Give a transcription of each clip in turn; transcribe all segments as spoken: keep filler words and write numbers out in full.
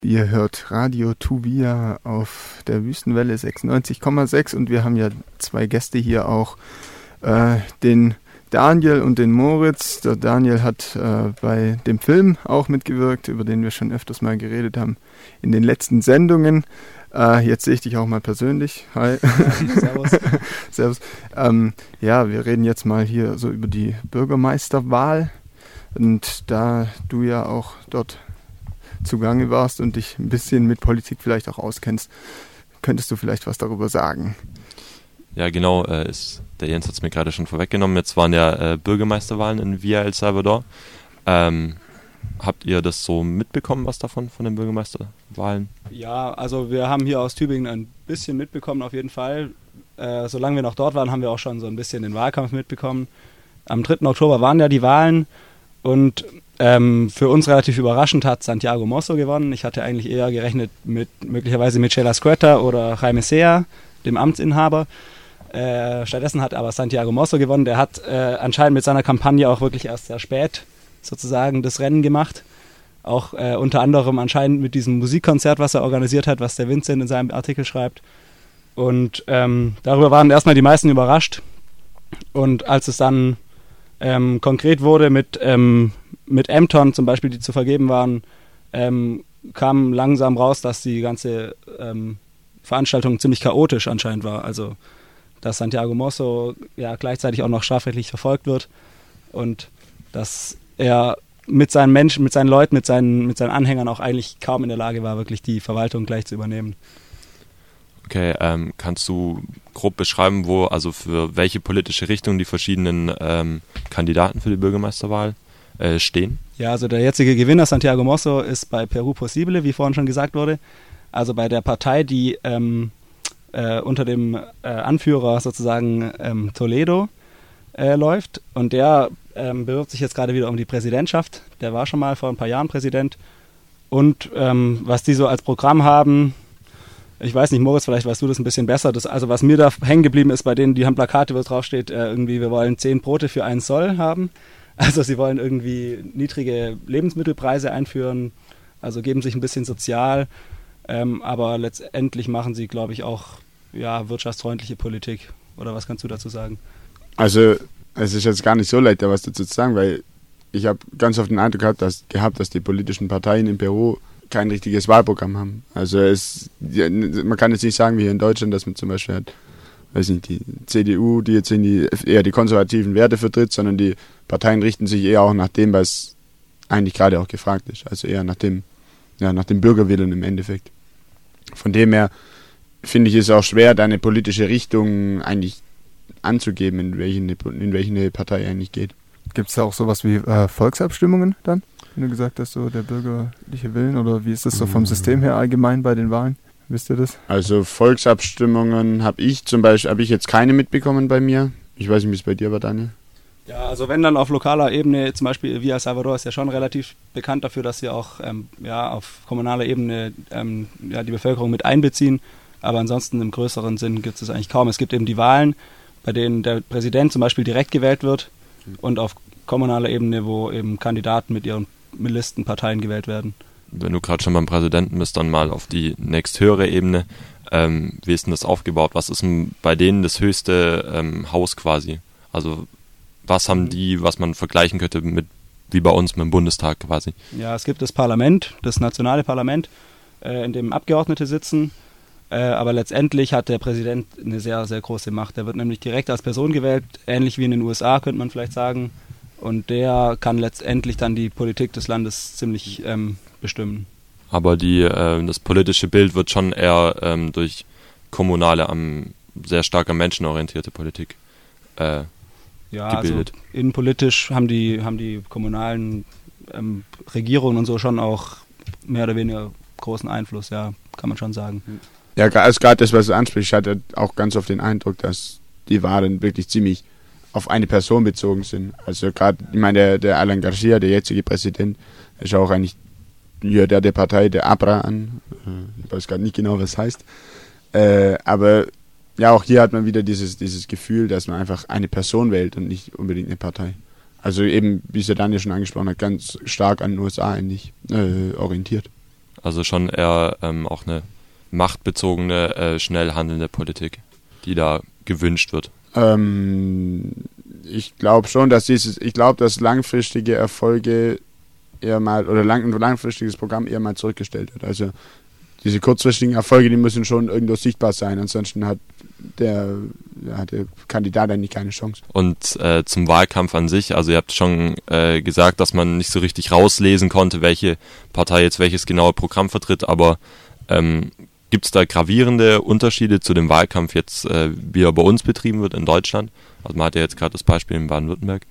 Ihr hört Radio Tuvia auf der Wüstenwelle sechsundneunzig Komma sechs und wir haben ja zwei Gäste hier auch, äh, den Daniel und den Moritz. Der Daniel hat äh, bei dem Film auch mitgewirkt, über den wir schon öfters mal geredet haben, in den letzten Sendungen. Äh, jetzt sehe ich dich auch mal persönlich. Hi. Servus. Servus. Ähm, ja, wir reden jetzt mal hier so über die Bürgermeisterwahl. Und da du ja auch dort zugange warst und dich ein bisschen mit Politik vielleicht auch auskennst, könntest du vielleicht was darüber sagen? Ja, genau. Äh, ist, der Jens hat es mir gerade schon vorweggenommen. Jetzt waren ja äh, Bürgermeisterwahlen in Villa El Salvador. Ähm, habt ihr das so mitbekommen, was davon, von den Bürgermeisterwahlen? Ja, also wir haben hier aus Tübingen ein bisschen mitbekommen, auf jeden Fall. Äh, solange wir noch dort waren, haben wir auch schon so ein bisschen den Wahlkampf mitbekommen. Am dritten Oktober waren ja die Wahlen und ähm, für uns relativ überraschend hat Santiago Mosso gewonnen. Ich hatte eigentlich eher gerechnet mit möglicherweise Michela Squetta oder Jaime Sea, dem Amtsinhaber. Äh, stattdessen hat aber Santiago Mosso gewonnen. Der hat äh, anscheinend mit seiner Kampagne auch wirklich erst sehr spät sozusagen das Rennen gemacht. Auch äh, unter anderem anscheinend mit diesem Musikkonzert, was er organisiert hat, was der Vincent in seinem Artikel schreibt. Und ähm, darüber waren erstmal die meisten überrascht. Und als es dann ähm, konkret wurde mit, ähm, mit Ämtern zum Beispiel, die zu vergeben waren, ähm, kam langsam raus, dass die ganze ähm, Veranstaltung ziemlich chaotisch anscheinend war. Also dass Santiago Mosso ja gleichzeitig auch noch strafrechtlich verfolgt wird und dass er mit seinen Menschen, mit seinen Leuten, mit seinen, mit seinen Anhängern auch eigentlich kaum in der Lage war, wirklich die Verwaltung gleich zu übernehmen. Okay, ähm, kannst du grob beschreiben, wo, also für welche politische Richtung die verschiedenen ähm, Kandidaten für die Bürgermeisterwahl äh, stehen? Ja, also der jetzige Gewinner Santiago Mosso ist bei Perú Posible, wie vorhin schon gesagt wurde, also bei der Partei, die ähm, äh, unter dem äh, Anführer sozusagen ähm, Toledo äh, läuft, und der ähm, bewirbt sich jetzt gerade wieder um die Präsidentschaft. Der war schon mal vor ein paar Jahren Präsident. Und ähm, was die so als Programm haben, ich weiß nicht, Moritz, vielleicht weißt du das ein bisschen besser. Das, also was mir da hängen geblieben ist bei denen, die haben Plakate, wo drauf steht, äh, irgendwie, wir wollen zehn Brote für einen Soll haben. Also sie wollen irgendwie niedrige Lebensmittelpreise einführen, also geben sich ein bisschen sozial, ähm, aber letztendlich machen sie, glaube ich, auch ja, wirtschaftsfreundliche Politik. Oder was kannst du dazu sagen? Also es ist jetzt gar nicht so leicht, da was dazu zu sagen, weil ich habe ganz oft den Eindruck gehabt dass, gehabt, dass die politischen Parteien in Peru kein richtiges Wahlprogramm haben. Also es, man kann jetzt nicht sagen wie hier in Deutschland, dass man zum Beispiel hat, weiß nicht, die C D U, die jetzt in die, eher die konservativen Werte vertritt, sondern die Parteien richten sich eher auch nach dem, was eigentlich gerade auch gefragt ist. Also eher nach dem, ja, nach dem Bürgerwillen im Endeffekt. Von dem her finde ich es auch schwer, da eine politische Richtung eigentlich anzugeben, in welche, in welche eine Partei eigentlich geht. Gibt es da auch sowas wie äh, Volksabstimmungen dann? Wenn du gesagt hast, so der bürgerliche Willen, oder wie ist das so vom System her allgemein bei den Wahlen? Wisst ihr das? Also Volksabstimmungen habe ich zum Beispiel, habe ich jetzt keine mitbekommen bei mir. Ich weiß nicht, wie es bei dir war, Daniel. Ja, also wenn dann auf lokaler Ebene, zum Beispiel Villa El Salvador ist ja schon relativ bekannt dafür, dass sie auch ähm, ja, auf kommunaler Ebene ähm, ja, die Bevölkerung mit einbeziehen. Aber ansonsten im größeren Sinn gibt es eigentlich kaum. Es gibt eben die Wahlen, bei denen der Präsident zum Beispiel direkt gewählt wird, und auf kommunaler Ebene, wo eben Kandidaten mit ihren Listenparteien gewählt werden. Wenn du gerade schon beim Präsidenten bist, dann mal auf die nächsthöhere Ebene. Ähm, wie ist denn das aufgebaut? Was ist denn bei denen das höchste ähm, Haus quasi? Also was haben die, was man vergleichen könnte mit, wie bei uns mit dem Bundestag quasi? Ja, es gibt das Parlament, das nationale Parlament, äh, in dem Abgeordnete sitzen. Äh, aber letztendlich hat der Präsident eine sehr, sehr große Macht. Der wird nämlich direkt als Person gewählt, ähnlich wie in den U S A, könnte man vielleicht sagen. Und der kann letztendlich dann die Politik des Landes ziemlich ähm, bestimmen. Aber die, äh, das politische Bild wird schon eher ähm, durch kommunale, am, sehr stark am menschenorientierte Politik äh, ja, gebildet. Also innenpolitisch haben die, haben die kommunalen ähm, Regierungen und so schon auch mehr oder weniger großen Einfluss, ja, kann man schon sagen. Ja, also gerade das, was du ansprichst, ich hatte auch ganz oft den Eindruck, dass die Wahlen wirklich ziemlich auf eine Person bezogen sind. Also gerade, ich meine, der, der Alan Garcia, der jetzige Präsident, ist auch eigentlich ja, der der Partei der APRA an. Ich weiß gerade nicht genau, was das heißt. Äh, aber ja, auch hier hat man wieder dieses, dieses Gefühl, dass man einfach eine Person wählt und nicht unbedingt eine Partei. Also eben, wie es der Daniel schon angesprochen hat, ganz stark an den U S A eigentlich äh, orientiert. Also schon eher ähm, auch eine machtbezogene, äh, schnell handelnde Politik, die da gewünscht wird. Ähm, ich glaube schon, dass dieses, ich glaube, dass langfristige Erfolge eher mal, oder lang, ein langfristiges Programm eher mal zurückgestellt wird. Also diese kurzfristigen Erfolge, die müssen schon irgendwo sichtbar sein, ansonsten hat der, ja, der Kandidat eigentlich keine Chance. Und äh, zum Wahlkampf an sich, also ihr habt schon äh, gesagt, dass man nicht so richtig rauslesen konnte, welche Partei jetzt welches genaue Programm vertritt, aber ähm, gibt es da gravierende Unterschiede zu dem Wahlkampf jetzt, äh, wie er bei uns betrieben wird in Deutschland? Also man hat ja jetzt gerade das Beispiel in Baden-Württemberg.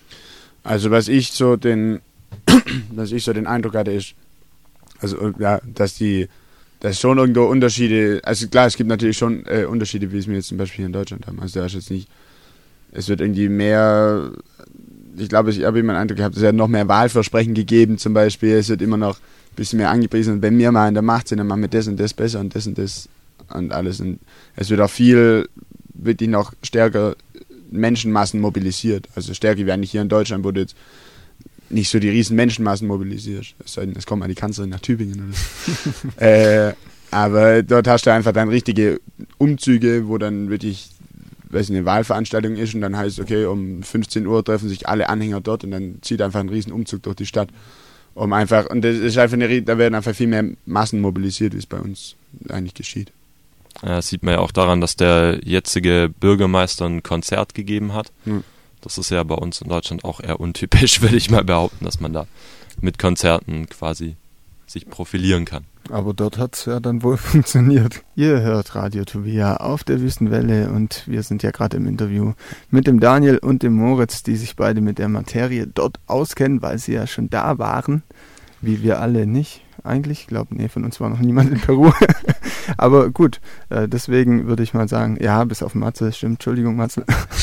Also was ich so den, was ich so den Eindruck hatte, ist, also ja, dass die, dass schon irgendwo Unterschiede, also klar, es gibt natürlich schon äh, Unterschiede, wie es wir jetzt zum Beispiel hier in Deutschland haben. Also da ist jetzt nicht, es wird irgendwie mehr, ich glaube, ich habe immer den Eindruck gehabt, es hat noch mehr Wahlversprechen gegeben zum Beispiel, es wird immer noch ein bisschen mehr angepriesen und wenn wir mal in der Macht sind, dann machen wir das und das besser und das und das und alles. Und es wird auch viel, wirklich noch stärker Menschenmassen mobilisiert. Also stärker wie eigentlich hier in Deutschland, wo du jetzt nicht so die riesen Menschenmassen mobilisierst. Es sei denn, es kommt mal die Kanzlerin nach Tübingen oder so. äh, aber dort hast du einfach dann richtige Umzüge, wo dann wirklich, weiß nicht, eine Wahlveranstaltung ist und dann heißt, okay, um fünfzehn Uhr treffen sich alle Anhänger dort und dann zieht einfach ein riesen Umzug durch die Stadt. Um einfach, und das ist einfach eine, da werden einfach viel mehr Massen mobilisiert, wie es bei uns eigentlich geschieht. Ja, das sieht man ja auch daran, dass der jetzige Bürgermeister ein Konzert gegeben hat. Hm. Das ist ja bei uns in Deutschland auch eher untypisch, würde ich mal behaupten, dass man da mit Konzerten quasi sich profilieren kann. Aber dort hat es ja dann wohl funktioniert. Ihr hört Radio Tuvia auf der Wüstenwelle und wir sind ja gerade im Interview mit dem Daniel und dem Moritz, die sich beide mit der Materie dort auskennen, weil sie ja schon da waren, wie wir alle nicht. Eigentlich, ich glaube, nee, von uns war noch niemand in Peru. Aber gut, äh, deswegen würde ich mal sagen, ja, bis auf Matze, stimmt, Entschuldigung, Matze.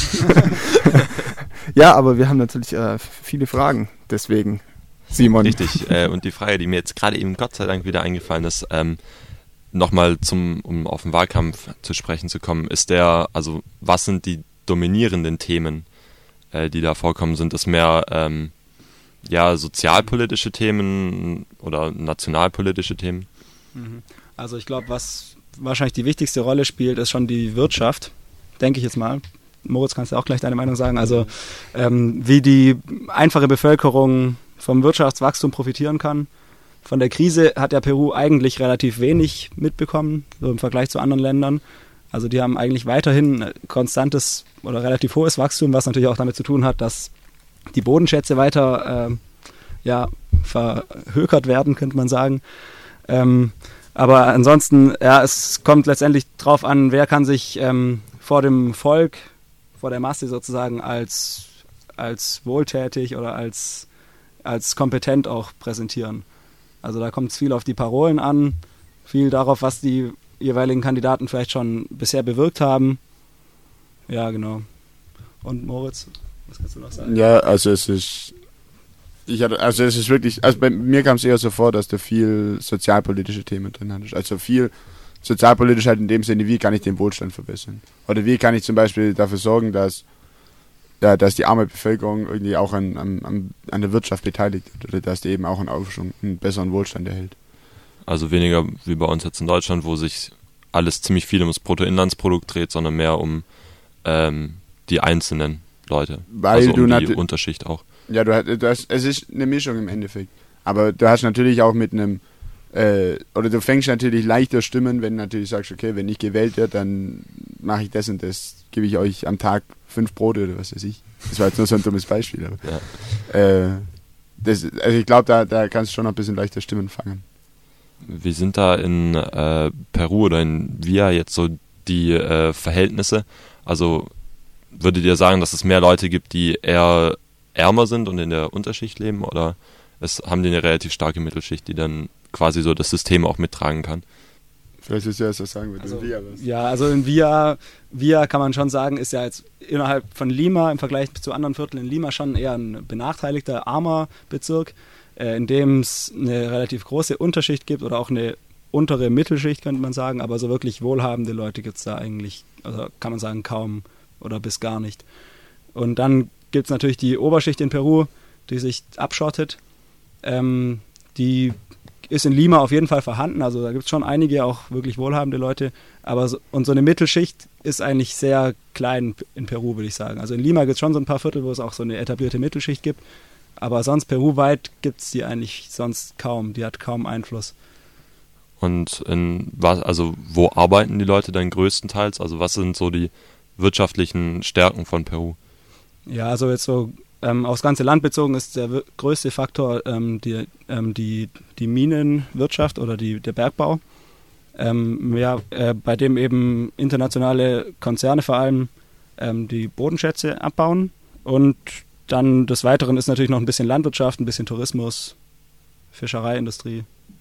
Ja, aber wir haben natürlich äh, viele Fragen, deswegen, Simon. Richtig, äh, und die Frage, die mir jetzt gerade eben Gott sei Dank wieder eingefallen ist, ähm, nochmal zum, um auf den Wahlkampf zu sprechen zu kommen, ist der, also was sind die dominierenden Themen, äh, die da vorkommen? Sind es mehr ähm, ja, sozialpolitische Themen oder nationalpolitische Themen? Also ich glaube, was wahrscheinlich die wichtigste Rolle spielt, ist schon die Wirtschaft, denke ich jetzt mal. Moritz, kannst du auch gleich deine Meinung sagen? Also ähm, wie die einfache Bevölkerung vom Wirtschaftswachstum profitieren kann. Von der Krise hat ja Peru eigentlich relativ wenig mitbekommen, so im Vergleich zu anderen Ländern. Also die haben eigentlich weiterhin konstantes oder relativ hohes Wachstum, was natürlich auch damit zu tun hat, dass die Bodenschätze weiter äh, ja, verhökert werden, könnte man sagen. Ähm, aber ansonsten, ja, es kommt letztendlich drauf an, wer kann sich ähm, vor dem Volk, vor der Masse sozusagen als, als wohltätig oder als, als kompetent auch präsentieren. Also da kommt es viel auf die Parolen an, viel darauf, was die jeweiligen Kandidaten vielleicht schon bisher bewirkt haben. Ja, genau. Und Moritz, was kannst du noch sagen? Ja, also es ist, ich hatte, also es ist wirklich, also bei mir kam es eher so vor, dass da viel sozialpolitische Themen drin hattest. Also viel sozialpolitisch halt in dem Sinne, wie kann ich den Wohlstand verbessern? Oder wie kann ich zum Beispiel dafür sorgen, dass, ja, dass die arme Bevölkerung irgendwie auch an, an, an der Wirtschaft beteiligt wird oder dass die eben auch einen Aufschwung, einen besseren Wohlstand erhält. Also weniger wie bei uns jetzt in Deutschland, wo sich alles ziemlich viel ums Bruttoinlandsprodukt dreht, sondern mehr um ähm, die einzelnen Leute. Weil also um du die Unterschicht auch. Ja, du hast, du hast, es ist eine Mischung im Endeffekt. Aber du hast natürlich auch mit einem, äh, oder du fängst natürlich leichter Stimmen, wenn du natürlich sagst, okay, wenn ich gewählt werde, dann mache ich das und das, gebe ich euch am Tag fünf Brote oder was weiß ich. Das war jetzt nur so ein dummes Beispiel. Aber, ja. äh, das, also ich glaube, da, da kannst du schon noch ein bisschen leichter Stimmen fangen. Wie sind da in äh, Peru oder in Villa jetzt so die äh, Verhältnisse? Also würdet ihr sagen, dass es mehr Leute gibt, die eher ärmer sind und in der Unterschicht leben, oder es haben die eine relativ starke Mittelschicht, die dann quasi so das System auch mittragen kann? Vielleicht ist ja das sagen, wenn also, du in Villa bist. Ja, also in Villa, Villa kann man schon sagen, ist ja jetzt innerhalb von Lima im Vergleich zu anderen Vierteln in Lima schon eher ein benachteiligter, armer Bezirk, äh, in dem es eine relativ große Unterschicht gibt oder auch eine untere Mittelschicht, könnte man sagen, aber so wirklich wohlhabende Leute gibt es da eigentlich, also kann man sagen, kaum oder bis gar nicht. Und dann gibt es natürlich die Oberschicht in Peru, die sich abschottet. Ähm, die ist in Lima auf jeden Fall vorhanden, also da gibt es schon einige auch wirklich wohlhabende Leute, aber so, und so eine Mittelschicht ist eigentlich sehr klein in Peru, würde ich sagen. Also in Lima gibt es schon so ein paar Viertel, wo es auch so eine etablierte Mittelschicht gibt, aber sonst peruweit gibt es die eigentlich sonst kaum, die hat kaum Einfluss. Und in was, also wo arbeiten die Leute dann größtenteils? Also was sind so die wirtschaftlichen Stärken von Peru? Ja, also jetzt so ähm, aufs ganze Land bezogen ist der w- größte Faktor ähm, die, ähm, die, die Minenwirtschaft oder die, der Bergbau, ähm, ja, äh, bei dem eben internationale Konzerne vor allem ähm, die Bodenschätze abbauen. Und dann des Weiteren ist natürlich noch ein bisschen Landwirtschaft, ein bisschen Tourismus, Fischereiindustrie,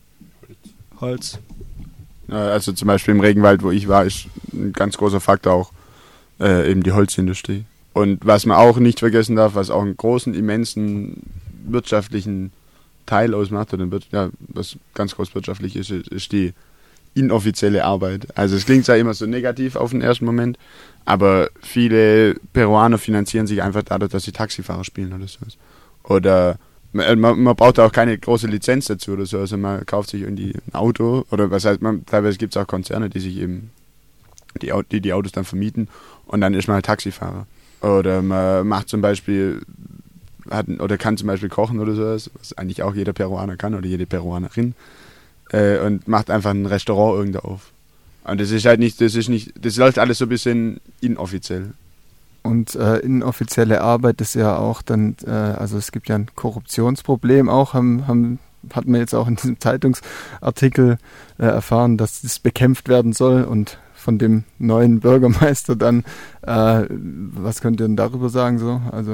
Holz. Also zum Beispiel im Regenwald, wo ich war, ist ein ganz großer Faktor auch äh, eben die Holzindustrie. Und was man auch nicht vergessen darf, was auch einen großen, immensen wirtschaftlichen Teil ausmacht, oder wird, ja, was ganz groß wirtschaftlich ist, ist die inoffizielle Arbeit. Also es klingt zwar immer so negativ auf den ersten Moment, aber viele Peruaner finanzieren sich einfach dadurch, dass sie Taxifahrer spielen oder so. Oder man, man braucht auch keine große Lizenz dazu oder so. Also man kauft sich irgendwie ein Auto oder was heißt man, teilweise gibt es auch Konzerne, die sich eben die, die die Autos dann vermieten und dann ist man halt Taxifahrer. Oder man macht zum Beispiel, hat, oder kann zum Beispiel kochen oder sowas, was eigentlich auch jeder Peruaner kann oder jede Peruanerin, äh, und macht einfach ein Restaurant irgendwo auf. Und das ist halt nicht, das ist nicht, das läuft alles so ein bisschen inoffiziell. Und äh, inoffizielle Arbeit ist ja auch dann, äh, also es gibt ja ein Korruptionsproblem auch, haben, haben, hat man jetzt auch in diesem Zeitungsartikel äh, erfahren, dass das bekämpft werden soll und von dem neuen Bürgermeister dann, äh, was könnt ihr denn darüber sagen so? Also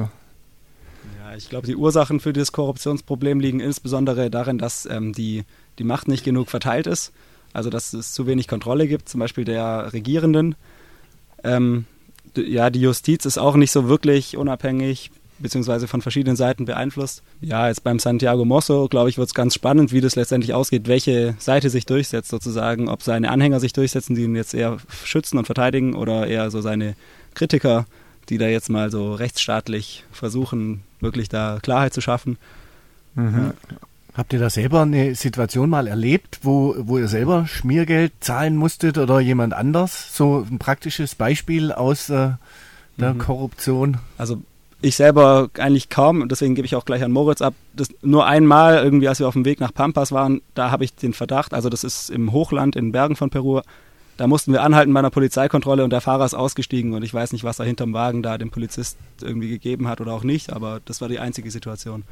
ja, ich glaube, die Ursachen für das Korruptionsproblem liegen insbesondere darin, dass ähm, die, die Macht nicht genug verteilt ist, also dass es zu wenig Kontrolle gibt, zum Beispiel der Regierenden. Ähm, ja, die Justiz ist auch nicht so wirklich unabhängig, beziehungsweise von verschiedenen Seiten beeinflusst. Ja, jetzt beim Santiago Mosso, glaube ich, wird es ganz spannend, wie das letztendlich ausgeht, welche Seite sich durchsetzt sozusagen, ob seine Anhänger sich durchsetzen, die ihn jetzt eher schützen und verteidigen oder eher so seine Kritiker, die da jetzt mal so rechtsstaatlich versuchen, wirklich da Klarheit zu schaffen. Mhm. Ja. Habt ihr da selber eine Situation mal erlebt, wo, wo ihr selber Schmiergeld zahlen musstet oder jemand anders? So ein praktisches Beispiel aus äh, der mhm. Korruption? Also ich selber eigentlich kaum, und deswegen gebe ich auch gleich an Moritz ab. Das nur einmal, irgendwie, als wir auf dem Weg nach Pampas waren, da habe ich den Verdacht, also das ist im Hochland, in den Bergen von Peru, da mussten wir anhalten bei einer Polizeikontrolle und der Fahrer ist ausgestiegen und ich weiß nicht, was er hinterm Wagen da dem Polizist irgendwie gegeben hat oder auch nicht, aber das war die einzige Situation.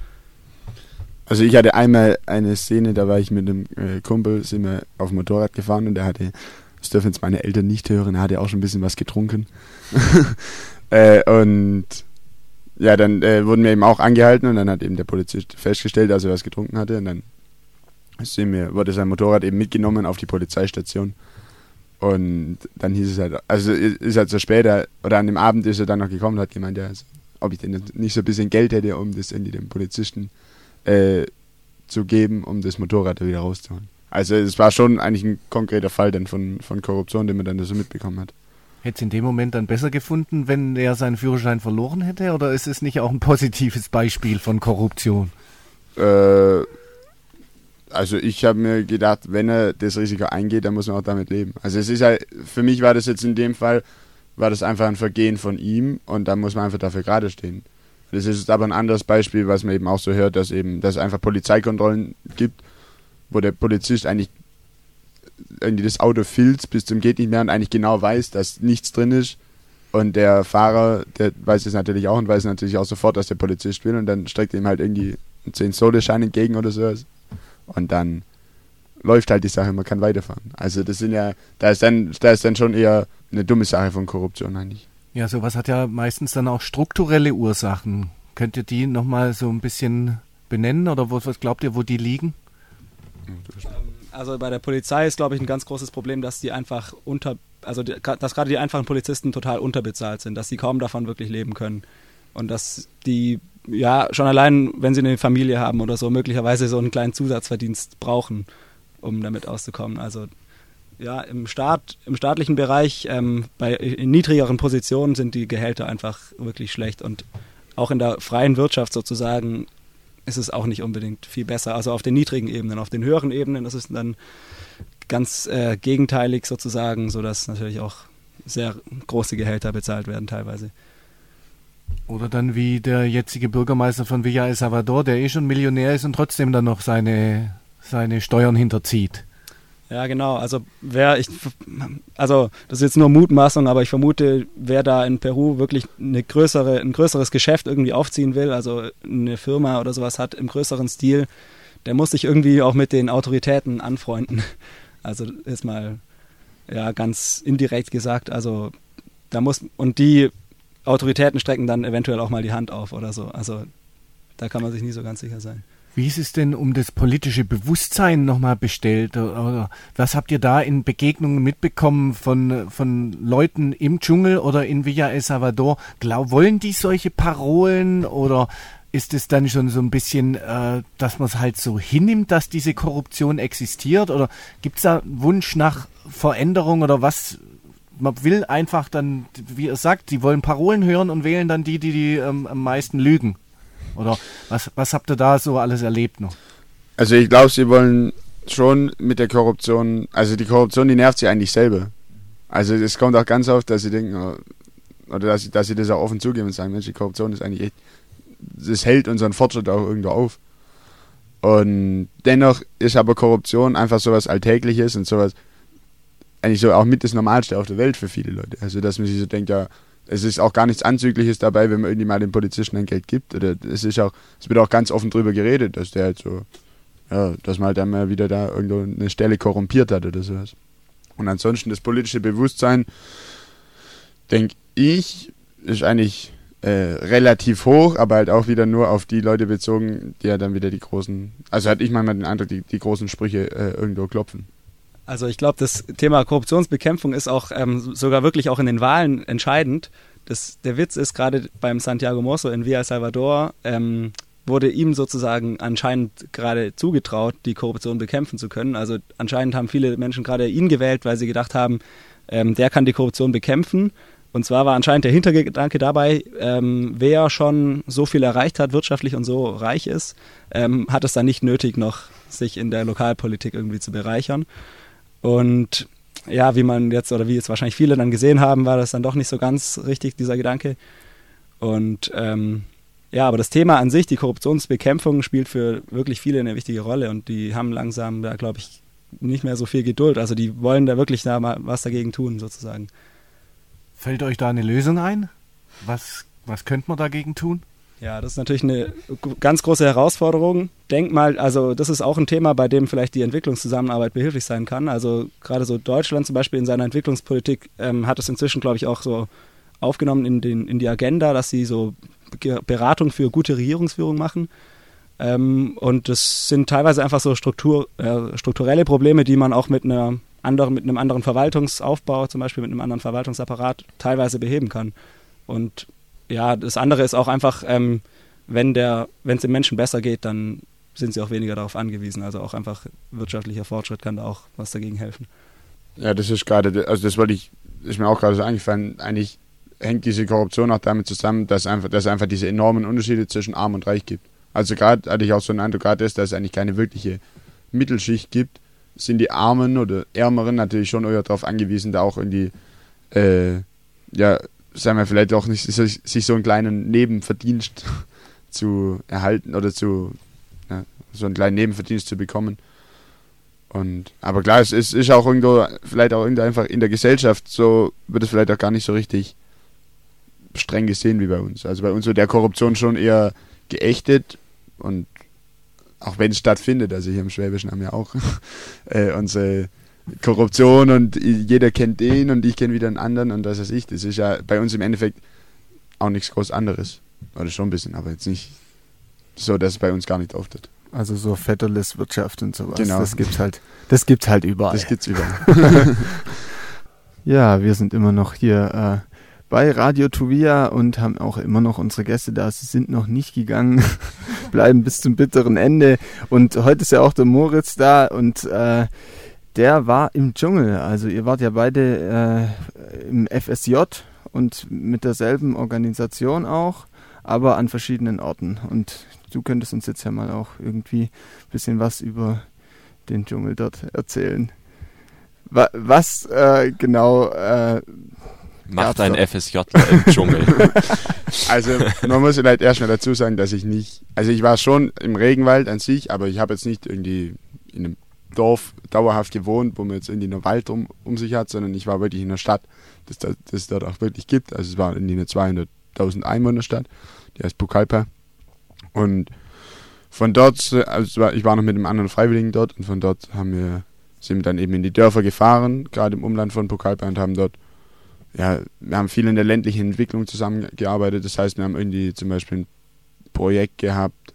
Also ich hatte einmal eine Szene, da war ich mit einem äh, Kumpel, sind wir auf dem Motorrad gefahren und der hatte, das dürfen jetzt meine Eltern nicht hören, er hatte auch schon ein bisschen was getrunken. äh, und ja, dann äh, wurden wir eben auch angehalten und dann hat eben der Polizist festgestellt, dass er was getrunken hatte und dann sind wir, wurde sein Motorrad eben mitgenommen auf die Polizeistation und dann hieß es halt, also ist halt so später, oder an dem Abend ist er dann noch gekommen und hat gemeint, ja, also, ob ich denn nicht so ein bisschen Geld hätte, um das irgendwie dem Polizisten äh, zu geben, um das Motorrad da wieder rauszuholen. Also es war schon eigentlich ein konkreter Fall dann von, von Korruption, den man dann so mitbekommen hat. Hätte es in dem Moment dann besser gefunden, wenn er seinen Führerschein verloren hätte? Oder ist es nicht auch ein positives Beispiel von Korruption? Äh, also ich habe mir gedacht, wenn er das Risiko eingeht, dann muss man auch damit leben. Also es ist halt, für mich war das jetzt in dem Fall, war das einfach ein Vergehen von ihm und da muss man einfach dafür gerade stehen. Das ist aber ein anderes Beispiel, was man eben auch so hört, dass eben, dass es einfach Polizeikontrollen gibt, wo der Polizist eigentlich irgendwie das Auto filzt bis zum geht nicht mehr und eigentlich genau weiß, dass nichts drin ist und der Fahrer, der weiß es natürlich auch und weiß natürlich auch sofort, dass der Polizist will und dann streckt ihm halt irgendwie ein zehn-Sohle-Schein entgegen oder so und dann läuft halt die Sache, man kann weiterfahren. Also das sind ja, da ist dann, da ist dann schon eher eine dumme Sache von Korruption eigentlich. Ja, sowas hat ja meistens dann auch strukturelle Ursachen. Könnt ihr die nochmal so ein bisschen benennen oder wo, was glaubt ihr, wo die liegen? Also bei der Polizei ist, glaube ich, ein ganz großes Problem, dass die einfach unter, also die, dass gerade die einfachen Polizisten total unterbezahlt sind, dass sie kaum davon wirklich leben können und dass die, ja, schon allein, wenn sie eine Familie haben oder so, möglicherweise so einen kleinen Zusatzverdienst brauchen, um damit auszukommen. Also ja, im Staat, im staatlichen Bereich, ähm, bei in niedrigeren Positionen sind die Gehälter einfach wirklich schlecht und auch in der freien Wirtschaft sozusagen ist es auch nicht unbedingt viel besser. Also auf den niedrigen Ebenen, auf den höheren Ebenen, das ist dann ganz äh, gegenteilig sozusagen, sodass natürlich auch sehr große Gehälter bezahlt werden teilweise. Oder dann wie der jetzige Bürgermeister von Villa El Salvador, der eh schon Millionär ist und trotzdem dann noch seine, seine Steuern hinterzieht. Ja, genau. Also wer ich, also das ist jetzt nur Mutmaßung, aber ich vermute, wer da in Peru wirklich eine größere, ein größeres Geschäft irgendwie aufziehen will, also eine Firma oder sowas hat im größeren Stil, der muss sich irgendwie auch mit den Autoritäten anfreunden. Also ist mal ja ganz indirekt gesagt. Also da muss und die Autoritäten strecken dann eventuell auch mal die Hand auf oder so. Also da kann man sich nie so ganz sicher sein. Wie ist es denn um das politische Bewusstsein nochmal bestellt? Oder was habt ihr da in Begegnungen mitbekommen von, von Leuten im Dschungel oder in Villa El Salvador? Glaub, wollen die solche Parolen oder ist es dann schon so ein bisschen, äh, dass man es halt so hinnimmt, dass diese Korruption existiert? Oder gibt es da einen Wunsch nach Veränderung oder was? Man will einfach dann, wie ihr sagt, die wollen Parolen hören und wählen dann die, die, die ähm, am meisten lügen. Oder was, was habt ihr da so alles erlebt noch? Also ich glaube, sie wollen schon mit der Korruption, also die Korruption, die nervt sie eigentlich selber. Also es kommt auch ganz oft, dass sie denken, oder dass sie, dass sie das auch offen zugeben und sagen, Mensch, die Korruption ist eigentlich echt, das hält unseren Fortschritt auch irgendwo auf. Und dennoch ist aber Korruption einfach sowas Alltägliches und sowas, eigentlich so auch mit das Normalste auf der Welt für viele Leute. Also dass man sich so denkt, ja, es ist auch gar nichts Anzügliches dabei, wenn man irgendwie mal dem Polizisten ein Geld gibt. Oder es ist auch, es wird auch ganz offen drüber geredet, dass der halt so, ja, dass man halt dann mal wieder da irgendwo eine Stelle korrumpiert hat oder sowas. Und ansonsten das politische Bewusstsein, denke ich, ist eigentlich äh, relativ hoch, aber halt auch wieder nur auf die Leute bezogen, die ja dann wieder die großen, also hatte ich manchmal den Eindruck, die, die großen Sprüche äh, irgendwo klopfen. Also ich glaube, das Thema Korruptionsbekämpfung ist auch ähm, sogar wirklich auch in den Wahlen entscheidend. Das, der Witz ist, gerade beim Santiago Mozo in Villa El Salvador ähm, wurde ihm sozusagen anscheinend gerade zugetraut, die Korruption bekämpfen zu können. Also anscheinend haben viele Menschen gerade ihn gewählt, weil sie gedacht haben, ähm, der kann die Korruption bekämpfen. Und zwar war anscheinend der Hintergedanke dabei, ähm, wer schon so viel erreicht hat, wirtschaftlich und so reich ist, ähm, hat es dann nicht nötig, noch sich in der Lokalpolitik irgendwie zu bereichern. Und ja, wie man jetzt oder wie jetzt wahrscheinlich viele dann gesehen haben, war das dann doch nicht so ganz richtig, dieser Gedanke. Und ähm, ja, aber das Thema an sich, die Korruptionsbekämpfung, spielt für wirklich viele eine wichtige Rolle und die haben langsam da, glaube ich, nicht mehr so viel Geduld. Also die wollen da wirklich da mal was dagegen tun, sozusagen. Fällt euch da eine Lösung ein? Was, was könnte man dagegen tun? Ja, das ist natürlich eine ganz große Herausforderung. Denk mal, also das ist auch ein Thema, bei dem vielleicht die Entwicklungszusammenarbeit behilflich sein kann. Also gerade so Deutschland zum Beispiel in seiner Entwicklungspolitik ähm, hat es inzwischen, glaube ich, auch so aufgenommen in, den, in die Agenda, dass sie so Beratung für gute Regierungsführung machen. Ähm, und das sind teilweise einfach so Struktur, äh, strukturelle Probleme, die man auch mit einer anderen, mit einem anderen Verwaltungsaufbau, zum Beispiel mit einem anderen Verwaltungsapparat, teilweise beheben kann. Und ja, das andere ist auch einfach, ähm, wenn der, wenn es den Menschen besser geht, dann sind sie auch weniger darauf angewiesen. Also auch einfach wirtschaftlicher Fortschritt kann da auch was dagegen helfen. Ja, das ist gerade, also das wollte ich, ist mir auch gerade so eingefallen, eigentlich hängt diese Korruption auch damit zusammen, dass einfach, dass es einfach diese enormen Unterschiede zwischen Arm und Reich gibt. Also gerade hatte ich auch so einen Eindruck, gerade ist, dass es eigentlich keine wirkliche Mittelschicht gibt, sind die Armen oder Ärmeren natürlich schon eher darauf angewiesen, da auch irgendwie, äh, ja, sagen wir vielleicht auch nicht, sich so einen kleinen Nebenverdienst zu erhalten oder zu, ja, so einen kleinen Nebenverdienst zu bekommen. Und, aber klar, es ist, ist auch irgendwo, vielleicht auch irgendwo einfach in der Gesellschaft so, wird es vielleicht auch gar nicht so richtig streng gesehen wie bei uns. Also bei uns wird der Korruption schon eher geächtet und auch wenn es stattfindet, also hier im Schwäbischen haben wir auch äh, unsere Korruption und jeder kennt den und ich kenne wieder einen anderen und das ist ich. Das ist ja bei uns im Endeffekt auch nichts groß anderes. Oder schon ein bisschen, aber jetzt nicht so, dass es bei uns gar nicht auftritt. Also so Vetterlist-Wirtschaft und sowas. Genau. Das gibt's halt, das gibt's halt überall. Das gibt's überall. Ja, wir sind immer noch hier äh, bei Radio Tuvia und haben auch immer noch unsere Gäste da. Sie sind noch nicht gegangen, bleiben bis zum bitteren Ende. Und heute ist ja auch der Moritz da und äh, der war im Dschungel. Also ihr wart ja beide äh, im F S J und mit derselben Organisation auch. aber an verschiedenen Orten. Und du könntest uns jetzt ja mal auch irgendwie ein bisschen was über den Dschungel dort erzählen. Was, was äh, genau äh, macht ein F S J im Dschungel? Also man muss vielleicht erstmal dazu sagen, dass ich nicht, also ich war schon im Regenwald an sich, aber ich habe jetzt nicht irgendwie in einem Dorf dauerhaft gewohnt, wo man jetzt irgendwie einen Wald um, um sich hat, sondern ich war wirklich in einer Stadt, das das es dort auch wirklich gibt. Also es war irgendwie eine zweihunderttausend Einwohnerstadt, die heißt Pucallpa. Und von dort, also ich war noch mit einem anderen Freiwilligen dort und von dort haben wir, sind wir dann eben in die Dörfer gefahren, gerade im Umland von Pucallpa, und haben dort, ja, wir haben viel in der ländlichen Entwicklung zusammengearbeitet. Das heißt, wir haben irgendwie zum Beispiel ein Projekt gehabt,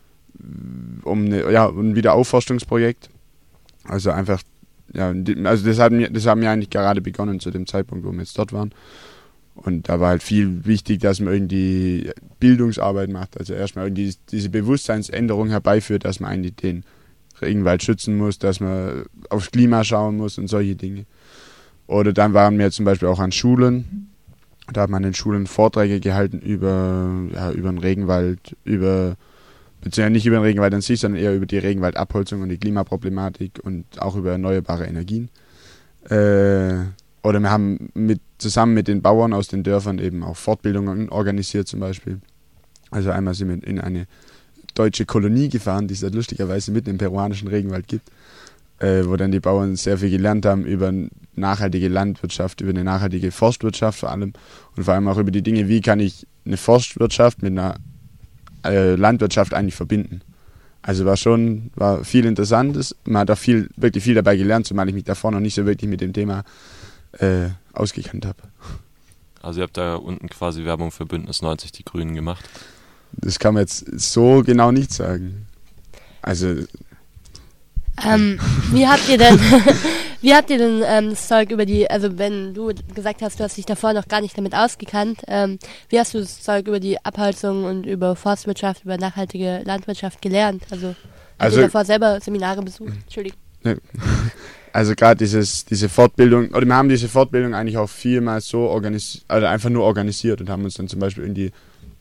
um eine, ja, ein Wiederaufforstungsprojekt. Also einfach, ja, also das haben wir, das haben wir eigentlich gerade begonnen zu dem Zeitpunkt, wo wir jetzt dort waren. Und da war halt viel wichtig, dass man irgendwie Bildungsarbeit macht. Also erstmal irgendwie diese Bewusstseinsänderung herbeiführt, dass man eigentlich den Regenwald schützen muss, dass man aufs Klima schauen muss und solche Dinge. Oder dann waren wir zum Beispiel auch an Schulen. Da hat man in Schulen Vorträge gehalten über, ja, über den Regenwald, über, beziehungsweise nicht über den Regenwald an sich, sondern eher über die Regenwaldabholzung und die Klimaproblematik und auch über erneuerbare Energien. Äh, oder wir haben mit, zusammen mit den Bauern aus den Dörfern eben auch Fortbildungen organisiert zum Beispiel. Also einmal sind wir in eine deutsche Kolonie gefahren, die es lustigerweise mitten im peruanischen Regenwald gibt, äh, wo dann die Bauern sehr viel gelernt haben über nachhaltige Landwirtschaft, über eine nachhaltige Forstwirtschaft vor allem und vor allem auch über die Dinge, wie kann ich eine Forstwirtschaft mit einer äh, Landwirtschaft eigentlich verbinden. Also war schon, war viel Interessantes, man hat auch viel, wirklich viel dabei gelernt, zumal ich mich davor noch nicht so wirklich mit dem Thema äh, ausgekannt habe. Also ihr habt da unten quasi Werbung für Bündnis neunzig Die Grünen gemacht? Das kann man jetzt so genau nicht sagen. Also ähm, wie habt ihr denn wie habt ihr denn ähm, das Zeug über die, also wenn du gesagt hast, du hast dich davor noch gar nicht damit ausgekannt, ähm, wie hast du das Zeug über die Abholzung und über Forstwirtschaft, über nachhaltige Landwirtschaft gelernt? Also hast also, du davor selber Seminare besucht? Entschuldigung. Ne, also gerade dieses diese Fortbildung, oder wir haben diese Fortbildung eigentlich auch vielmal so organisiert, also einfach nur organisiert und haben uns dann zum Beispiel irgendwie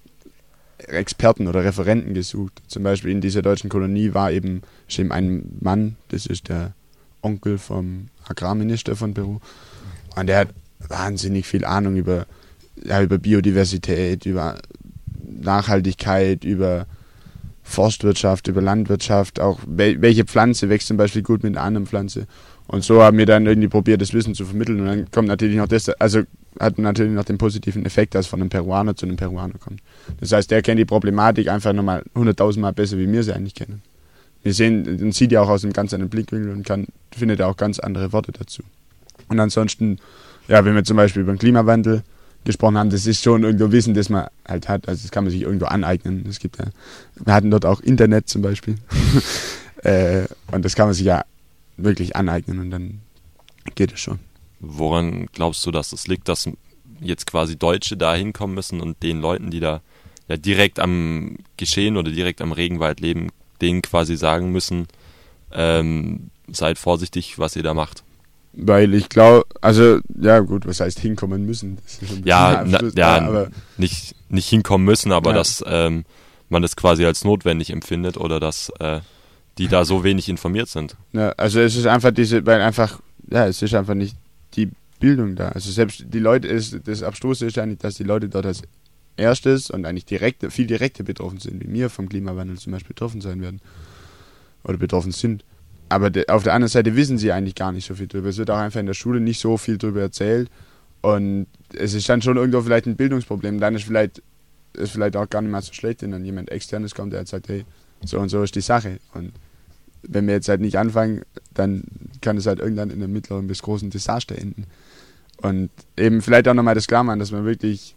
Experten oder Referenten gesucht. Zum Beispiel in dieser deutschen Kolonie war eben, eben ein Mann, das ist der Onkel vom Agrarminister von Peru. Und der hat wahnsinnig viel Ahnung über, ja, über Biodiversität, über Nachhaltigkeit, über Forstwirtschaft, über Landwirtschaft, auch welche Pflanze wächst zum Beispiel gut mit einer anderen Pflanze. Und so haben wir dann irgendwie probiert, das Wissen zu vermitteln. Und dann kommt natürlich noch das, also hat natürlich noch den positiven Effekt, dass von einem Peruaner zu einem Peruaner kommt. Das heißt, der kennt die Problematik einfach nochmal hunderttausend Mal besser, wie wir sie eigentlich kennen. Wir sehen, man sieht ja auch aus einem ganz anderen Blickwinkel und kann, findet auch ganz andere Worte dazu. Und ansonsten, ja, wenn wir zum Beispiel über den Klimawandel gesprochen haben, das ist schon irgendwo Wissen, das man halt hat, also das kann man sich irgendwo aneignen. Es gibt ja, wir hatten dort auch Internet zum Beispiel. äh, und das kann man sich ja wirklich aneignen und dann geht es schon. Woran glaubst du, dass es liegt, dass jetzt quasi Deutsche da hinkommen müssen und den Leuten, die da ja direkt am Geschehen oder direkt am Regenwald leben, denen quasi sagen müssen, ähm, seid vorsichtig, was ihr da macht? Weil ich glaube, also, ja gut, was heißt hinkommen müssen? Das ist ja, na, ja aber nicht, nicht hinkommen müssen, aber ja. dass ähm, man das quasi als notwendig empfindet oder dass äh, die da so wenig informiert sind. Ja, also es ist einfach diese, weil einfach, ja, es ist einfach nicht die Bildung da. Also selbst die Leute, ist, das Abstoße ist eigentlich, dass die Leute dort als erstes und eigentlich direkt, viel direkter betroffen sind, wie wir vom Klimawandel zum Beispiel betroffen sein werden oder betroffen sind. Aber de, auf der anderen Seite wissen sie eigentlich gar nicht so viel drüber. Es wird auch einfach in der Schule nicht so viel drüber erzählt und es ist dann schon irgendwo vielleicht ein Bildungsproblem. Dann ist vielleicht, ist vielleicht auch gar nicht mal so schlecht, wenn dann jemand Externes kommt, der halt sagt, hey, so und so ist die Sache. Und wenn wir jetzt halt nicht anfangen, dann kann es halt irgendwann in einem mittleren bis großen Desaster enden. Und eben vielleicht auch nochmal das klar machen, dass man wirklich,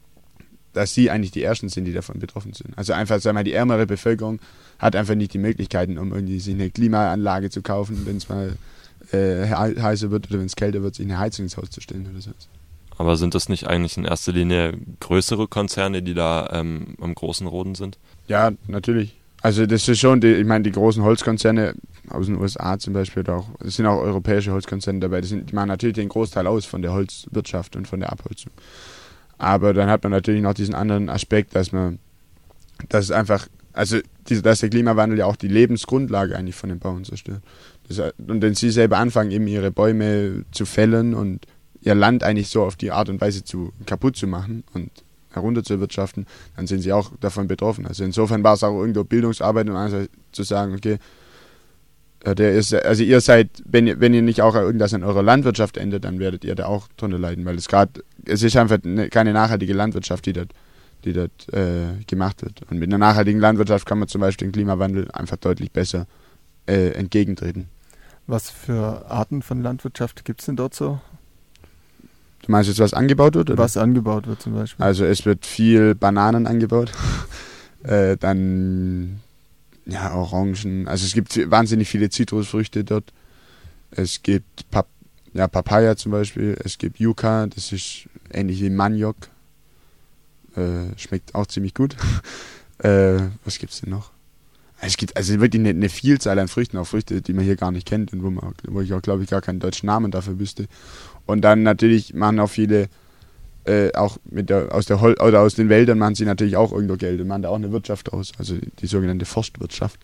dass sie eigentlich die Ersten sind, die davon betroffen sind. Also einfach, sagen wir mal, die ärmere Bevölkerung hat einfach nicht die Möglichkeiten, um irgendwie sich eine Klimaanlage zu kaufen, wenn es mal äh, heißer wird oder wenn es kälter wird, sich eine Heizung ins Haus zu stellen oder so. Aber sind das nicht eigentlich in erster Linie größere Konzerne, die da ähm, am großen Roden sind? Ja, natürlich. Also das ist schon, die, ich meine, die großen Holzkonzerne aus den U S A zum Beispiel, auch, es sind auch europäische Holzkonzerne dabei, die, sind, die machen natürlich den Großteil aus von der Holzwirtschaft und von der Abholzung. Aber dann hat man natürlich noch diesen anderen Aspekt, dass man, dass es einfach, also die, dass der Klimawandel ja auch die Lebensgrundlage eigentlich von den Bauern zerstört. Das, und wenn sie selber anfangen, eben ihre Bäume zu fällen und ihr Land eigentlich so auf die Art und Weise zu kaputt zu machen und herunter zu wirtschaften, dann sind sie auch davon betroffen. Also insofern war es auch irgendwo Bildungsarbeit und also zu sagen, okay, der ist, also ihr seid, wenn ihr, wenn ihr nicht auch irgendwas an eurer Landwirtschaft ändert, dann werdet ihr da auch drunter leiden, weil es gerade, es ist einfach ne, keine nachhaltige Landwirtschaft, die dort, die dort äh, gemacht wird. Und mit einer nachhaltigen Landwirtschaft kann man zum Beispiel den Klimawandel einfach deutlich besser äh, entgegentreten. Was für Arten von Landwirtschaft gibt es denn dort so? Du meinst jetzt, was angebaut wird? Oder? Was angebaut wird zum Beispiel? Also es wird viel Bananen angebaut, äh, dann ja Orangen, also es gibt wahnsinnig viele Zitrusfrüchte dort. Es gibt Pap- ja, Papaya zum Beispiel, es gibt Yucca, das ist ähnlich wie Maniok, äh, schmeckt auch ziemlich gut. äh, was gibt's denn noch? Es gibt also wirklich eine, eine Vielzahl an Früchten, auch Früchte, die man hier gar nicht kennt und wo, man, wo ich auch, glaube ich, gar keinen deutschen Namen dafür wüsste. Und dann natürlich machen auch viele, äh, auch mit der, aus der Hol- oder aus den Wäldern machen sie natürlich auch irgendwo Geld und machen da auch eine Wirtschaft draus, also die, die sogenannte Forstwirtschaft.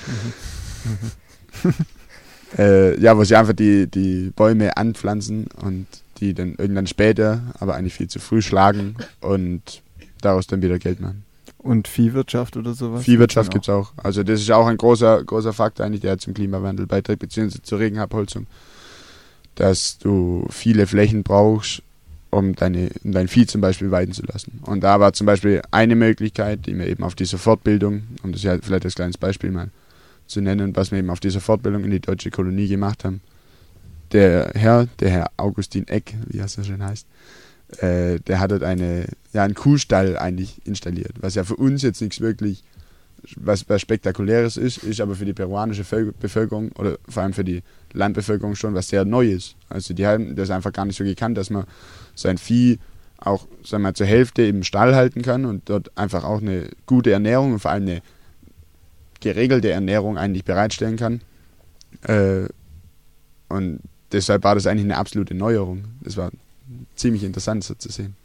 Mhm. äh, ja, wo sie einfach die, die Bäume anpflanzen und die dann irgendwann später, aber eigentlich viel zu früh schlagen und daraus dann wieder Geld machen. Und Viehwirtschaft oder sowas? Viehwirtschaft gibt es auch. Also das ist auch ein großer, großer Faktor eigentlich, der zum Klimawandel beiträgt, beziehungsweise zur Regenabholzung. Dass du viele Flächen brauchst, um, deine, um dein Vieh zum Beispiel weiden zu lassen. Und da war zum Beispiel eine Möglichkeit, die wir eben auf dieser Fortbildung, um das ja vielleicht als kleines Beispiel mal zu nennen, was wir eben auf dieser Fortbildung in die deutsche Kolonie gemacht haben. Der Herr, der Herr Augustin Eck, wie er so schön heißt, äh, der hat dort eine, ja, einen Kuhstall eigentlich installiert, was ja für uns jetzt nichts wirklich was, was Spektakuläres ist, ist aber für die peruanische Bevölkerung oder vor allem für die Landbevölkerung schon was sehr Neues. Also die haben das einfach gar nicht so gekannt, dass man sein Vieh auch, sagen wir mal, zur Hälfte im Stall halten kann und dort einfach auch eine gute Ernährung und vor allem eine geregelte Ernährung eigentlich bereitstellen kann. Äh, und deshalb war das eigentlich eine absolute Neuerung. Das war ziemlich interessant so zu sehen.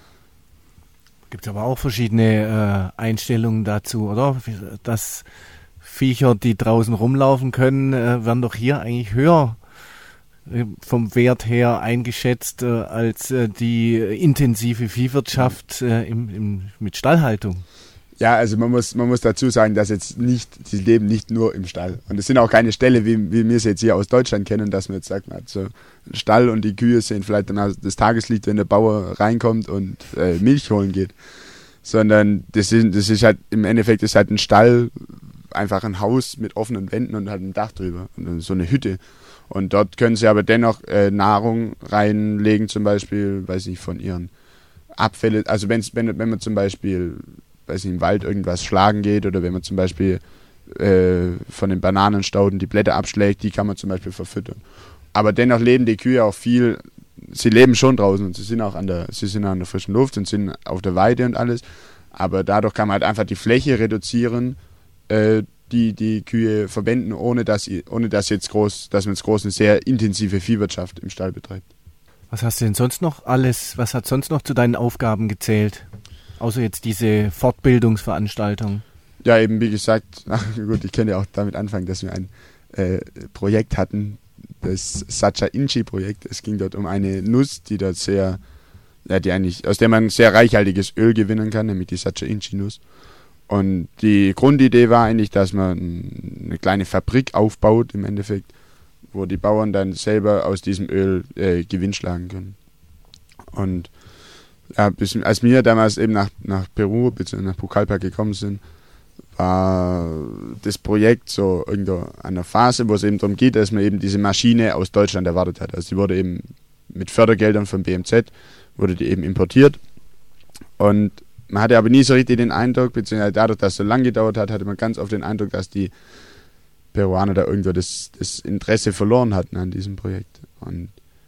Gibt aber auch verschiedene äh, Einstellungen dazu, oder? Dass Viecher, die draußen rumlaufen können, äh, werden doch hier eigentlich höher äh, vom Wert her eingeschätzt äh, als äh, die intensive Viehwirtschaft äh, im, im, mit Stallhaltung. Ja, also man muss, man muss dazu sagen, dass jetzt nicht, sie leben nicht nur im Stall. Und es sind auch keine Ställe, wie, wie wir es jetzt hier aus Deutschland kennen, dass man jetzt sagt, man hat so einen Stall und die Kühe sehen vielleicht dann das Tageslicht, wenn der Bauer reinkommt und äh, Milch holen geht. Sondern das ist, das ist halt, im Endeffekt ist halt ein Stall, einfach ein Haus mit offenen Wänden und halt ein Dach drüber. Und so eine Hütte. Und dort können sie aber dennoch äh, Nahrung reinlegen, zum Beispiel, weiß nicht, von ihren Abfällen. Also wenn's, wenn, wenn man zum Beispiel weiß nicht, im Wald irgendwas schlagen geht oder wenn man zum Beispiel äh, von den Bananenstauden die Blätter abschlägt, die kann man zum Beispiel verfüttern. Aber dennoch leben die Kühe auch viel, sie leben schon draußen und sie sind auch an der, sie sind an der frischen Luft und sind auf der Weide und alles. Aber dadurch kann man halt einfach die Fläche reduzieren, äh, die die Kühe verwenden, ohne dass, ohne dass jetzt groß, dass man jetzt groß eine sehr intensive Viehwirtschaft im Stall betreibt. Was hast du denn sonst noch alles, was hat sonst noch zu deinen Aufgaben gezählt? Außer jetzt diese Fortbildungsveranstaltung. Ja, eben wie gesagt, ach gut, ich kann ja auch damit anfangen, dass wir ein äh, Projekt hatten, das Sacha-Inchi-Projekt. Es ging dort um eine Nuss, die dort sehr, ja, die eigentlich, aus der man sehr reichhaltiges Öl gewinnen kann, nämlich die Sacha-Inchi-Nuss. Und die Grundidee war eigentlich, dass man eine kleine Fabrik aufbaut im Endeffekt, wo die Bauern dann selber aus diesem Öl äh, Gewinn schlagen können. Und ja, bis, als wir damals eben nach, nach Peru bzw. nach Pucallpa gekommen sind, war das Projekt so irgendwo an der Phase, wo es eben darum geht, dass man eben diese Maschine aus Deutschland erwartet hat. Also die wurde eben mit Fördergeldern vom B M Z, wurde die eben importiert. Und man hatte aber nie so richtig den Eindruck, beziehungsweise dadurch, dass es so lange gedauert hat, hatte man ganz oft den Eindruck, dass die Peruaner da irgendwo das, das Interesse verloren hatten an diesem Projekt. Und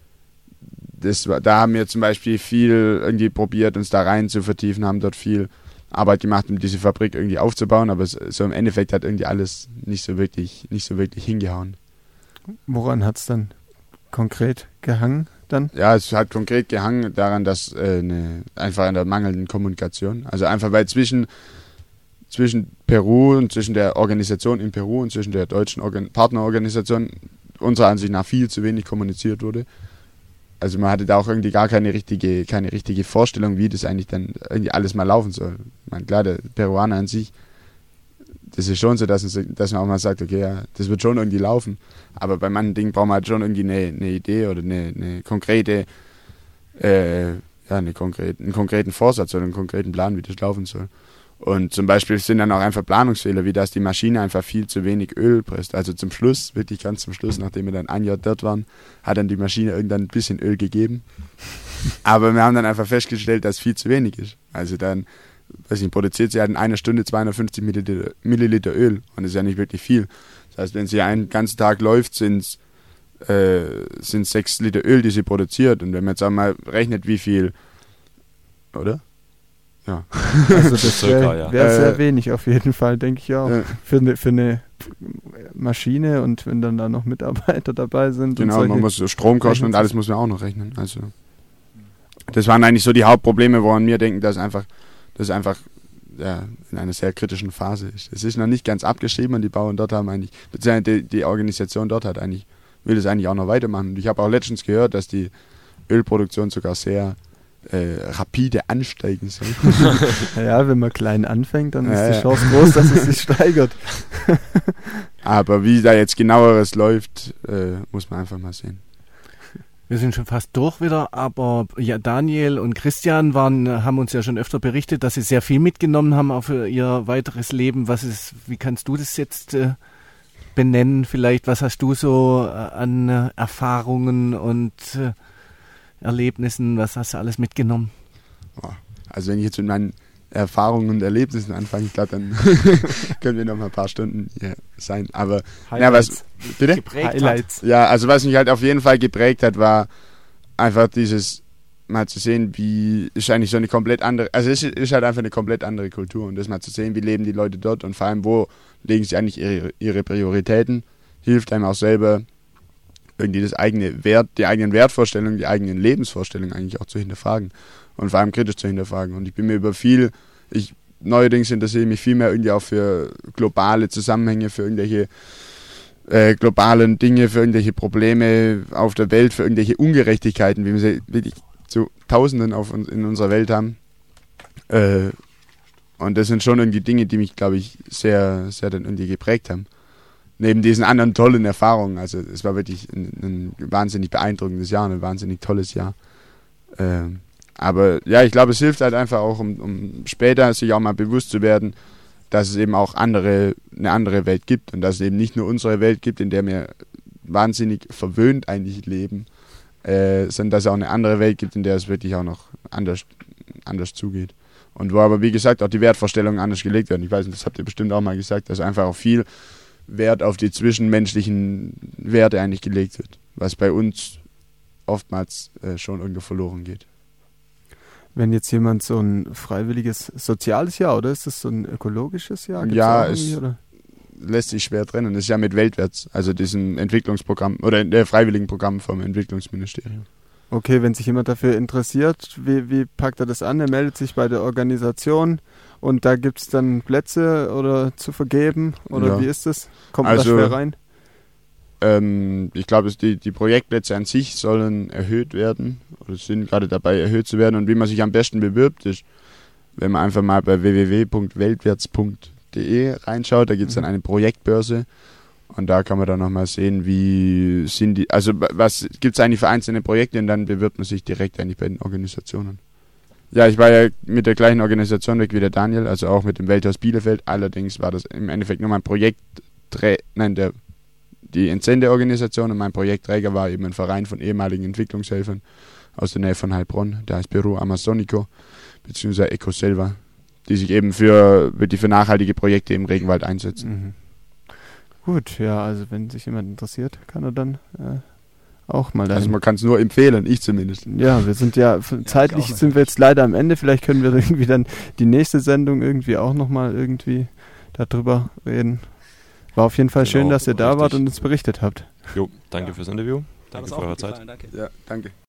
das war, da haben wir zum Beispiel viel irgendwie probiert, uns da rein zu vertiefen, haben dort viel Arbeit gemacht, um diese Fabrik irgendwie aufzubauen, aber so im Endeffekt hat irgendwie alles nicht so wirklich, nicht so wirklich hingehauen. Woran hat es dann konkret gehangen, dann? Ja, es hat konkret gehangen daran, dass äh, eine, einfach an der mangelnden Kommunikation. Also einfach, weil zwischen, zwischen Peru und zwischen der Organisation in Peru und zwischen der deutschen Organ- Partnerorganisation unserer Ansicht nach viel zu wenig kommuniziert wurde. Also man hatte da auch irgendwie gar keine richtige, keine richtige Vorstellung, wie das eigentlich dann irgendwie alles mal laufen soll. Ich meine, klar, der Peruaner an sich, das ist schon so, dass, dass man auch mal sagt, okay, ja, das wird schon irgendwie laufen. Aber bei manchen Dingen braucht man halt schon irgendwie eine, eine Idee oder eine, eine konkrete, äh, ja, eine konkrete, einen konkreten Vorsatz oder einen konkreten Plan, wie das laufen soll. Und zum Beispiel sind dann auch einfach Planungsfehler, wie dass die Maschine einfach viel zu wenig Öl presst. Also zum Schluss, wirklich ganz zum Schluss, nachdem wir dann ein Jahr dort waren, hat dann die Maschine irgendwann ein bisschen Öl gegeben. Aber wir haben dann einfach festgestellt, dass viel zu wenig ist. Also dann, weiß nicht, produziert sie halt in einer Stunde zweihundertfünfzig Milliliter, Milliliter Öl. Und das ist ja nicht wirklich viel. Das heißt, wenn sie einen ganzen Tag läuft, sind es äh, sind's sechs Liter Öl, die sie produziert. Und wenn man jetzt einmal rechnet, wie viel, oder? Ja. Also das wäre ja. wär sehr Äh, wenig auf jeden Fall, denke ich auch. Ja. Für eine für eine Maschine und wenn dann da noch Mitarbeiter dabei sind. Genau, und man muss so Stromkosten und Rechnungs- alles muss man auch noch rechnen. Also das waren eigentlich so die Hauptprobleme, woran wir denken, dass einfach, das einfach ja, in einer sehr kritischen Phase ist. Es ist noch nicht ganz abgeschrieben und die Bauern dort haben eigentlich, beziehungsweise die, die Organisation dort hat eigentlich, will das eigentlich auch noch weitermachen. Und ich habe auch letztens gehört, dass die Ölproduktion sogar sehr äh, rapide ansteigen soll. Ja, wenn man klein anfängt, dann ist Ja, die ja. Chance groß, dass es sich steigert. Aber wie da jetzt genaueres läuft, äh, muss man einfach mal sehen. Wir sind schon fast durch wieder, aber ja, Daniel und Christian waren, haben uns ja schon öfter berichtet, dass sie sehr viel mitgenommen haben auch für ihr weiteres Leben. Was ist, wie kannst du das jetzt äh, benennen? Vielleicht, was hast du so äh, an äh, Erfahrungen und äh, Erlebnissen, was hast du alles mitgenommen? Boah. Also wenn ich jetzt mit meinen Erfahrungen und Erlebnissen anfange, ich glaube, dann können wir noch mal ein paar Stunden hier sein. Aber ja, was, bitte? Highlights. Ja, also was mich halt auf jeden Fall geprägt hat, war einfach dieses mal zu sehen, wie ist eigentlich so eine komplett andere, also es ist, ist halt einfach eine komplett andere Kultur und das mal zu sehen, wie leben die Leute dort und vor allem, wo legen sie eigentlich ihre, ihre Prioritäten, hilft einem auch selber irgendwie das eigene Wert, die eigenen Wertvorstellungen, die eigenen Lebensvorstellungen eigentlich auch zu hinterfragen und vor allem kritisch zu hinterfragen. Und ich bin mir über viel, ich neuerdings interessiere ich mich viel mehr irgendwie auch für globale Zusammenhänge, für irgendwelche äh, globalen Dinge, für irgendwelche Probleme auf der Welt, für irgendwelche Ungerechtigkeiten, wie wir sie wirklich zu Tausenden auf uns, in unserer Welt haben. Äh, und das sind schon irgendwie Dinge, die mich, glaube ich, sehr, sehr dann irgendwie geprägt haben. Neben diesen anderen tollen Erfahrungen. Also es war wirklich ein, ein wahnsinnig beeindruckendes Jahr, ein wahnsinnig tolles Jahr. Ähm, aber ja, ich glaube, es hilft halt einfach auch, um, um später sich auch mal bewusst zu werden, dass es eben auch andere, eine andere Welt gibt und dass es eben nicht nur unsere Welt gibt, in der wir wahnsinnig verwöhnt eigentlich leben, äh, sondern dass es auch eine andere Welt gibt, in der es wirklich auch noch anders, anders zugeht. Und wo aber, wie gesagt, auch die Wertvorstellungen anders gelegt werden. Ich weiß nicht, das habt ihr bestimmt auch mal gesagt, dass einfach auch viel Wert auf die zwischenmenschlichen Werte eigentlich gelegt wird, was bei uns oftmals äh, schon irgendwo verloren geht. Wenn jetzt jemand so ein freiwilliges soziales Jahr, oder ist das so ein ökologisches Jahr? Gibt's Ja, auch es irgendwie, oder? lässt sich schwer trennen. Das ist ja mit Weltwärts, also diesem Entwicklungsprogramm oder der freiwilligen Programm vom Entwicklungsministerium. Okay, wenn sich jemand dafür interessiert, wie, wie packt er das an? Er meldet sich bei der Organisation und da gibt es dann Plätze oder zu vergeben? Oder Ja. wie ist das? Kommt man Also, da schwer rein? Ähm, ich glaube, die, die Projektplätze an sich sollen erhöht werden oder sind gerade dabei erhöht zu werden. Und wie man sich am besten bewirbt, ist, wenn man einfach mal bei w w w punkt weltwärts punkt d e reinschaut, da gibt es dann eine Projektbörse und da kann man dann nochmal sehen, wie sind die, also was gibt es eigentlich für einzelne Projekte und dann bewirbt man sich direkt eigentlich bei den Organisationen. Ja, ich war ja mit der gleichen Organisation weg wie der Daniel, also auch mit dem Welthaus Bielefeld, allerdings war das im Endeffekt nur mein Projekt, nein, der die Entsende-Organisation und mein Projektträger war eben ein Verein von ehemaligen Entwicklungshelfern aus der Nähe von Heilbronn, der heißt Peru Amazonico, beziehungsweise Ecoselva, die sich eben für, die für nachhaltige Projekte im Regenwald einsetzen. Mhm. Gut, ja, also wenn sich jemand interessiert, kann er dann äh, auch mal Also dahin. man kann es nur empfehlen, ich zumindest. Ja, wir sind ja, f- zeitlich auch sind wir jetzt leider am Ende. Vielleicht können wir irgendwie dann die nächste Sendung irgendwie auch nochmal irgendwie darüber reden. War auf jeden Fall Genau, schön, dass ihr da richtig. wart und uns berichtet habt. Jo, danke Ja. fürs Interview. Hat Danke uns für auch eure gut Zeit. gefallen, danke. Ja, danke.